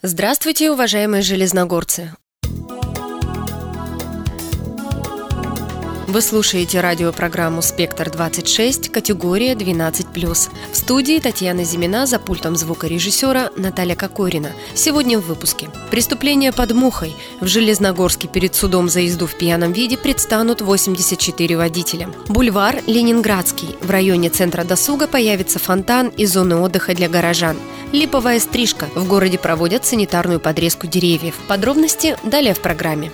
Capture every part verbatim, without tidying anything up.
Здравствуйте, уважаемые железногорцы! Вы слушаете радиопрограмму «Спектр двадцать шесть», категория двенадцать плюс. В студии Татьяна Зимина, за пультом звукорежиссера Наталья Кокорина. Сегодня в выпуске. Преступление под Мухой. В Железногорске перед судом за езду в пьяном виде предстанут восемьдесят четыре водителя. Бульвар Ленинградский. В районе центра досуга появится фонтан и зоны отдыха для горожан. Липовая стрижка. В городе проводят санитарную подрезку деревьев. Подробности далее в программе.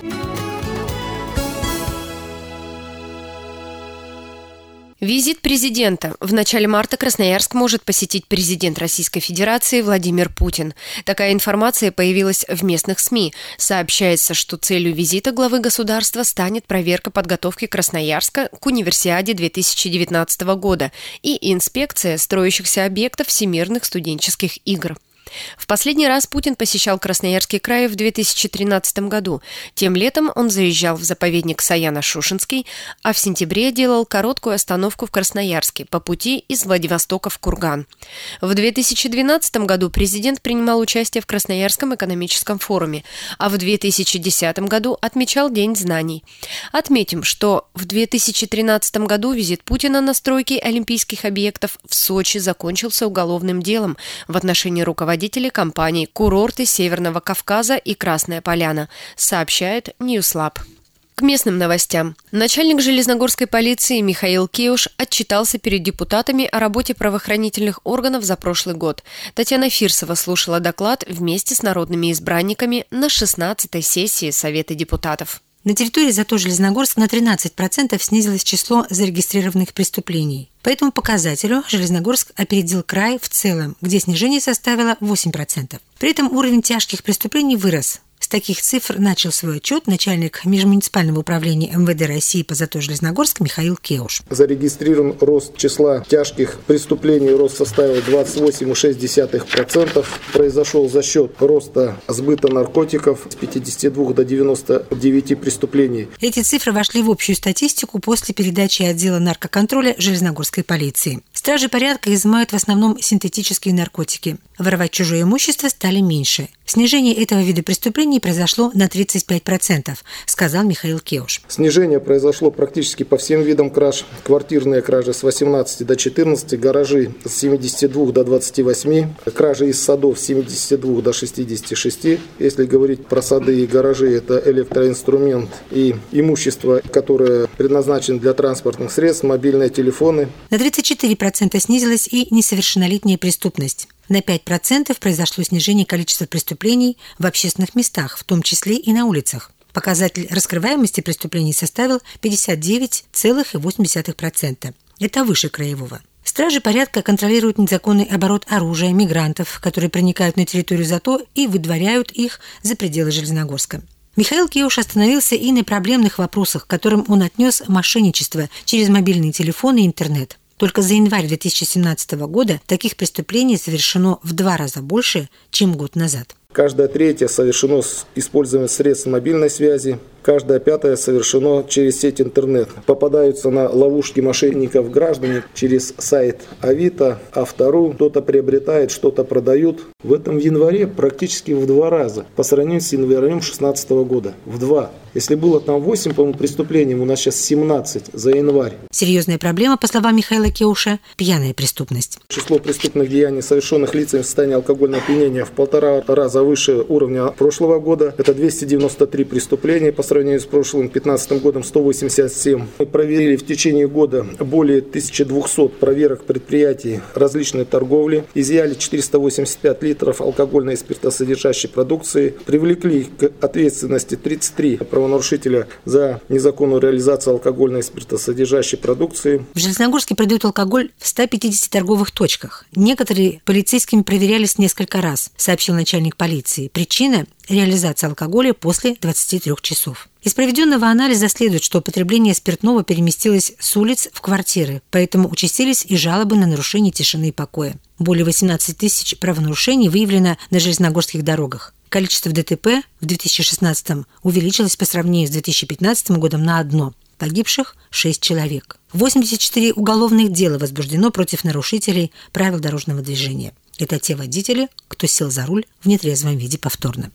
Визит президента. В начале марта Красноярск может посетить президент Российской Федерации Владимир Путин. Такая информация появилась в местных СМИ. Сообщается, что целью визита главы государства станет проверка подготовки Красноярска к Универсиаде две тысячи девятнадцатого года и инспекция строящихся объектов Всемирных студенческих игр. В последний раз Путин посещал Красноярский край в две тысячи тринадцатом году. Тем летом он заезжал в заповедник Саяно-Шушенский, а в сентябре делал короткую остановку в Красноярске по пути из Владивостока в Курган. В две тысячи двенадцатом году президент принимал участие в Красноярском экономическом форуме, а в две тысячи десятом году отмечал День знаний. Отметим, что в две тысячи тринадцатом году визит Путина на стройки олимпийских объектов в Сочи закончился уголовным делом в отношении руководителя компаний «Курорты Северного Кавказа» и «Красная Поляна», сообщает Ньюслаб. К местным новостям. Начальник Железногорской полиции Михаил Кеуш отчитался перед депутатами о работе правоохранительных органов за прошлый год. Татьяна Фирсова слушала доклад вместе с народными избранниками на шестнадцатой сессии Совета депутатов. На территории зато Железногорска на тринадцать процентов снизилось число зарегистрированных преступлений. По этому показателю Железногорск опередил край в целом, где снижение составило восемь процентов. При этом уровень тяжких преступлений вырос. С таких цифр начал свой отчет начальник межмуниципального управления эм вэ дэ России по зато Железногорск Михаил Кеуш. Зарегистрирован рост числа тяжких преступлений, рост составил двадцать восемь целых шесть десятых процента. Произошел за счет роста сбыта наркотиков с пятидесяти двух до девяноста девяти преступлений. Эти цифры вошли в общую статистику после передачи отдела наркоконтроля Железногорской полиции. Стражи порядка изымают в основном синтетические наркотики. Воровать чужое имущество стали меньше. Снижение этого вида преступлений произошло на тридцать пять процентов, сказал Михаил Кеуш. Снижение произошло практически по всем видам краж. Квартирные кражи с восемнадцати до четырнадцати, гаражи с семидесяти двух до двадцати восьми, кражи из садов с семидесяти двух до шестидесяти шести. Если говорить про сады и гаражи, это электроинструмент и имущество, которое предназначено для транспортных средств, мобильные телефоны. На тридцать четыре процента снизилась и несовершеннолетняя преступность. На пять процентов произошло снижение количества преступлений в общественных местах, в том числе и на улицах. Показатель раскрываемости преступлений составил пятьдесят девять целых восемь десятых процента. Это выше краевого. Стражи порядка контролируют незаконный оборот оружия мигрантов, которые проникают на территорию ЗАТО и выдворяют их за пределы Железногорска. Михаил Кеуш остановился и на проблемных вопросах, к которым он отнес мошенничество через мобильные телефоны и интернет. Только за январь две тысячи семнадцатого года таких преступлений совершено в два раза больше, чем год назад. Каждое третье совершено с использованием средств мобильной связи. Каждое пятое совершено через сеть интернет. Попадаются на ловушки мошенников граждане через сайт Авито, Автору. Кто-то приобретает, что-то продают. В этом январе практически в два раза по сравнению с январем две тысячи шестнадцатого года. В два. Если было там восемь, по-моему, преступлений, у нас сейчас семнадцать за январь. Серьезная проблема, по словам Михаила Кеуша, пьяная преступность. Число преступных деяний, совершенных лицами в состоянии алкогольного опьянения, в полтора раза выше уровня прошлого года. Это двести девяносто три преступления по сравнению с прошлым две тысячи пятнадцатым годом сто восемьдесят семь. Мы проверили в течение года более тысячи двухсот проверок предприятий различной торговли, изъяли четыреста восемьдесят пять литров алкогольной и спиртосодержащей продукции, привлекли к ответственности тридцать три правонарушителя за незаконную реализацию алкогольной и спиртосодержащей продукции. В Железногорске продают алкоголь в ста пятидесяти торговых точках. Некоторые полицейскими проверялись несколько раз, сообщил начальник полиции. Причина – реализация алкоголя после двадцати трёх часов. Из проведенного анализа следует, что употребление спиртного переместилось с улиц в квартиры, поэтому участились и жалобы на нарушение тишины и покоя. Более восемнадцати тысяч правонарушений выявлено на железногорских дорогах. Количество ДТП в две тысячи шестнадцатом увеличилось по сравнению с две тысячи пятнадцатым годом на одно. Погибших – шесть человек. восемьдесят четыре уголовных дела возбуждено против нарушителей правил дорожного движения. Это те водители, кто сел за руль в нетрезвом виде повторно.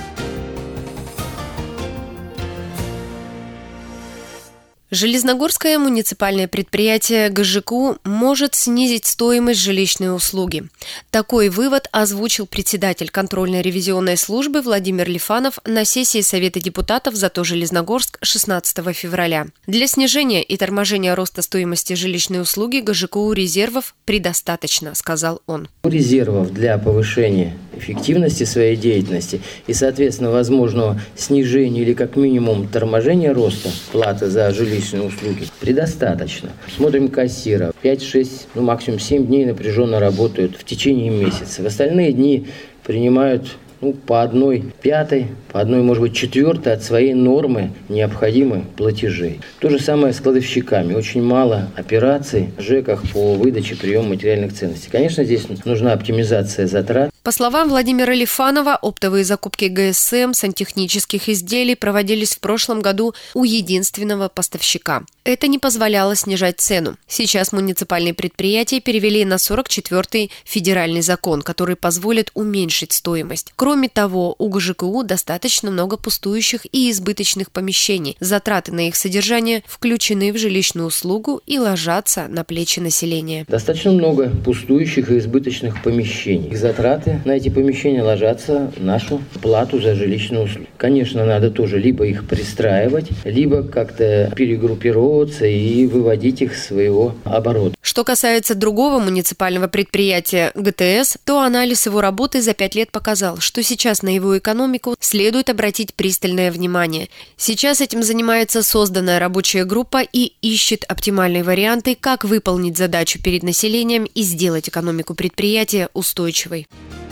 Железногорское муниципальное предприятие ГЖКУ может снизить стоимость жилищной услуги. Такой вывод озвучил председатель контрольно-ревизионной службы Владимир Лифанов на сессии Совета депутатов «Зато Железногорск» шестнадцатого февраля. Для снижения и торможения роста стоимости жилищной услуги ГЖКУ резервов предостаточно, сказал он. Резервов для повышения эффективности своей деятельности и, соответственно, возможного снижения или как минимум торможения роста платы за жилищные услуги предостаточно. Смотрим кассира. пять-шесть, ну максимум семь дней напряженно работают в течение месяца. В остальные дни принимают ну, по одной пятой, по одной, может быть, четвертой от своей нормы необходимых платежей. То же самое с кладовщиками. Очень мало операций в ЖЭКах по выдаче, приему материальных ценностей. Конечно, здесь нужна оптимизация затрат. По словам Владимира Лифанова, оптовые закупки ГСМ сантехнических изделий проводились в прошлом году у единственного поставщика. Это не позволяло снижать цену. Сейчас муниципальные предприятия перевели на сорок четвёртый федеральный закон, который позволит уменьшить стоимость. Кроме того, у ГЖКУ достаточно много пустующих и избыточных помещений. Затраты на их содержание включены в жилищную услугу и ложатся на плечи населения. Достаточно много пустующих и избыточных помещений. Их затраты на эти помещения ложатся в нашу плату за жилищную услугу. Конечно, надо тоже либо их пристраивать, либо как-то перегруппироваться и выводить их с своего оборота. Что касается другого муниципального предприятия ГТС, то анализ его работы за пять лет показал, что сейчас на его экономику следует обратить пристальное внимание. Сейчас этим занимается созданная рабочая группа и ищет оптимальные варианты, как выполнить задачу перед населением и сделать экономику предприятия устойчивой.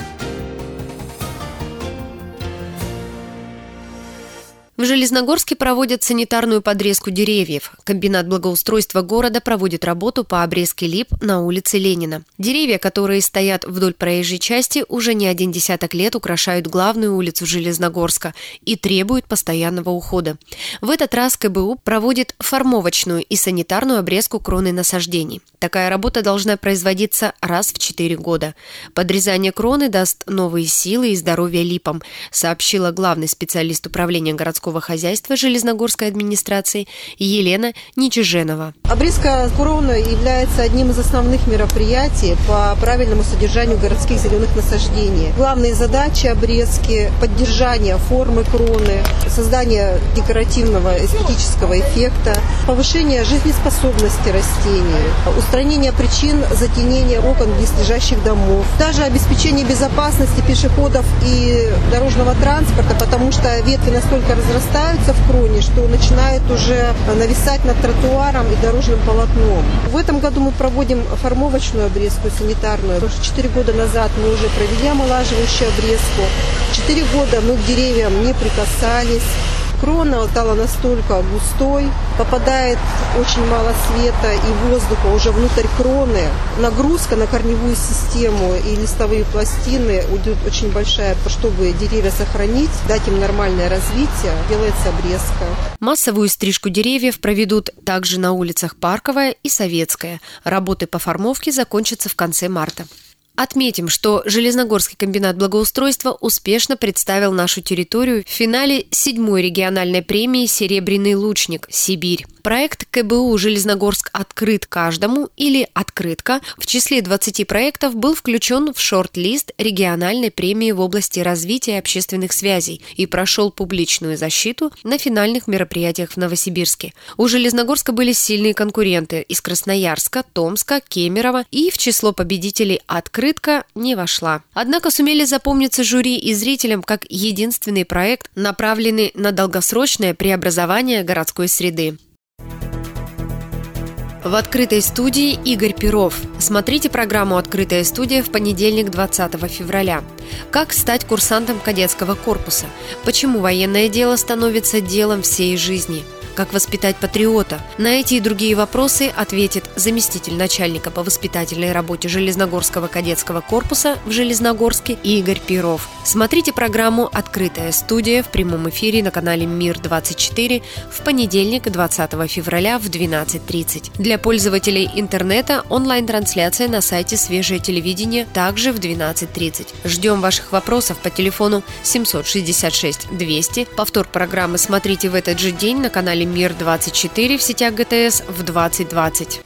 В Железногорске проводят санитарную подрезку деревьев. Комбинат благоустройства города проводит работу по обрезке лип на улице Ленина. Деревья, которые стоят вдоль проезжей части, уже не один десяток лет украшают главную улицу Железногорска и требуют постоянного ухода. В этот раз КБУ проводит формовочную и санитарную обрезку кроны насаждений. Такая работа должна производиться раз в четыре года. Подрезание кроны даст новые силы и здоровье липам, сообщила главный специалист управления городского хозяйства Железногорской администрации Елена Нечиженова. Обрезка кроны является одним из основных мероприятий по правильному содержанию городских зеленых насаждений. Главные задачи обрезки – поддержание формы кроны, создание декоративного эстетического эффекта, повышение жизнеспособности растений, устранение причин затенения окон близлежащих домов, даже обеспечение безопасности пешеходов и дорожного транспорта, потому что ветви настолько разрастаются, растаются в кроне, что начинает уже нависать над тротуаром и дорожным полотном. В этом году мы проводим формовочную обрезку санитарную. Четыре года назад мы уже провели омолаживающую обрезку. Четыре года мы к деревьям не прикасались. Крона стала настолько густой, попадает очень мало света и воздуха уже внутрь кроны. Нагрузка на корневую систему и листовые пластины уйдет очень большая, чтобы деревья сохранить, дать им нормальное развитие, делается обрезка. Массовую стрижку деревьев проведут также на улицах Парковая и Советская. Работы по формовке закончатся в конце марта. Отметим, что Железногорский комбинат благоустройства успешно представил нашу территорию в финале седьмой региональной премии «Серебряный лучник. Сибирь». Проект КБУ «Железногорск открыт каждому» или «Открытка» в числе двадцати проектов был включен в шорт-лист региональной премии в области развития общественных связей и прошел публичную защиту на финальных мероприятиях в Новосибирске. У Железногорска были сильные конкуренты из Красноярска, Томска, Кемерово, и в число победителей «Открытка» не вошла. Однако сумели запомниться жюри и зрителям как единственный проект, направленный на долгосрочное преобразование городской среды. В открытой студии Игорь Перов. Смотрите программу «Открытая студия» в понедельник, двадцатого февраля. Как стать курсантом кадетского корпуса? Почему военное дело становится делом всей жизни? Как воспитать патриота? На эти и другие вопросы ответит заместитель начальника по воспитательной работе Железногорского кадетского корпуса в Железногорске Игорь Перов. Смотрите программу «Открытая студия» в прямом эфире на канале Мир двадцать четыре в понедельник, двадцатого февраля в двенадцать тридцать. Для пользователей интернета онлайн-трансляция на сайте «Свежее телевидение» также в двенадцать тридцать. Ждем ваших вопросов по телефону семьсот шестьдесят шесть двести. Повтор программы смотрите в этот же день на канале Мир двадцать четыре в сетях ГТС в двадцать двадцать.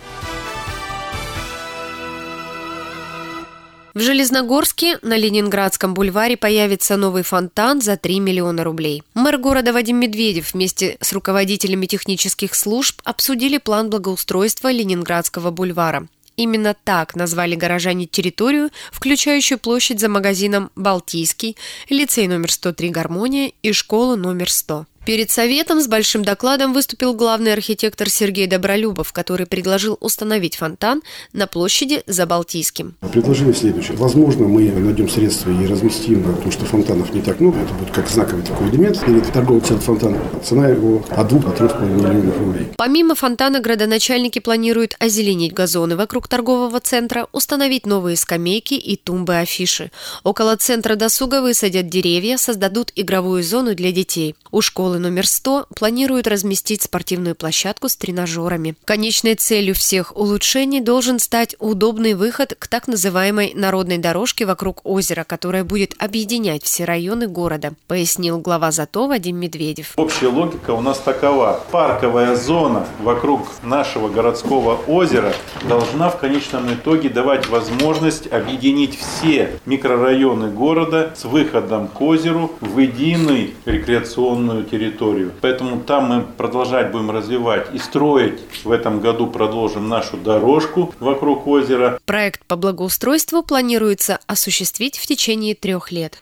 В Железногорске на Ленинградском бульваре появится новый фонтан за три миллиона рублей. Мэр города Вадим Медведев вместе с руководителями технических служб обсудили план благоустройства Ленинградского бульвара. Именно так назвали горожане территорию, включающую площадь за магазином «Балтийский», лицей номер сто три «Гармония» и школу номер сто. Перед советом с большим докладом выступил главный архитектор Сергей Добролюбов, который предложил установить фонтан на площади за Балтийским. Предложение следующее. Возможно, мы найдем средства и разместим, потому что фонтанов не так много. Это будет как знаковый такой элемент. Перед торговый центр фонтана. Цена его от двух до трех с половиной миллионов рублей. Помимо фонтана, градоначальники планируют озеленить газоны вокруг торгового центра, установить новые скамейки и тумбы-афиши. Около центра досуга высадят деревья, создадут игровую зону для детей. У школы номер сто планируют разместить спортивную площадку с тренажерами. Конечной целью всех улучшений должен стать удобный выход к так называемой народной дорожке вокруг озера, которая будет объединять все районы города, пояснил глава ЗАТО Вадим Медведев. Общая логика у нас такова. Парковая зона вокруг нашего городского озера должна в конечном итоге давать возможность объединить все микрорайоны города с выходом к озеру в единую рекреационную территорию. Поэтому там мы продолжать будем развивать и строить. В этом году продолжим нашу дорожку вокруг озера. Проект по благоустройству планируется осуществить в течение трех лет.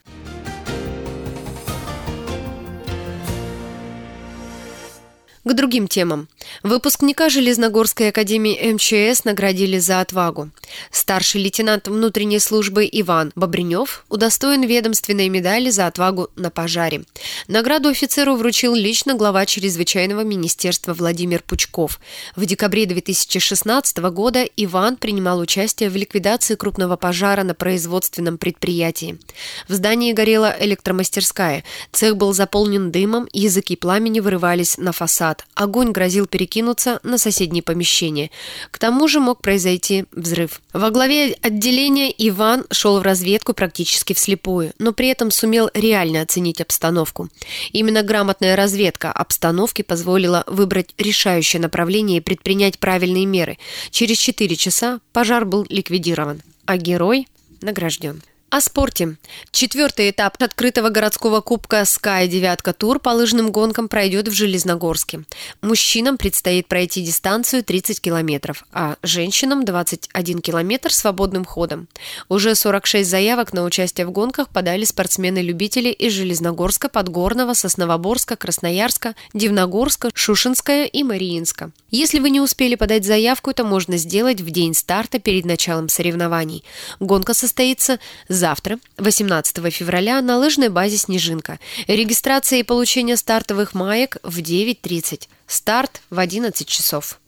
К другим темам. Выпускника Железногорской академии эм че эс наградили за отвагу. Старший лейтенант внутренней службы Иван Бобринев удостоен ведомственной медали за отвагу на пожаре. Награду офицеру вручил лично глава чрезвычайного министерства Владимир Пучков. В декабре две тысячи шестнадцатого года Иван принимал участие в ликвидации крупного пожара на производственном предприятии. В здании горела электромастерская. Цех был заполнен дымом, языки пламени вырывались на фасад. Огонь грозил перекинуться на соседние помещения. К тому же мог произойти взрыв. Во главе отделения Иван шел в разведку практически вслепую, но при этом сумел реально оценить обстановку. Именно грамотная разведка обстановки позволила выбрать решающее направление и предпринять правильные меры. Через четыре часа пожар был ликвидирован, а герой награжден. О спорте. Четвертый этап открытого городского кубка Sky Девятка Тур по лыжным гонкам пройдет в Железногорске. Мужчинам предстоит пройти дистанцию тридцать километров, а женщинам двадцать один километр свободным ходом. Уже сорок шесть заявок на участие в гонках подали спортсмены-любители из Железногорска, Подгорного, Сосновоборска, Красноярска, Дивногорска, Шушенска и Мариинска. Если вы не успели подать заявку, это можно сделать в день старта перед началом соревнований. Гонка состоится завтра, восемнадцатого февраля, на лыжной базе «Снежинка». Регистрация и получение стартовых маек в девять тридцать. Старт в одиннадцать часов.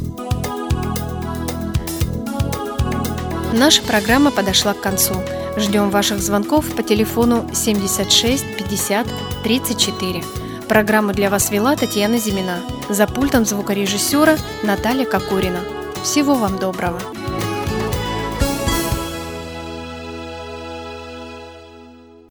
Наша программа подошла к концу. Ждем ваших звонков по телефону семьдесят шесть пятьдесят тридцать четыре. Программу для вас вела Татьяна Зимина. За пультом звукорежиссера Наталья Кокорина. Всего вам доброго.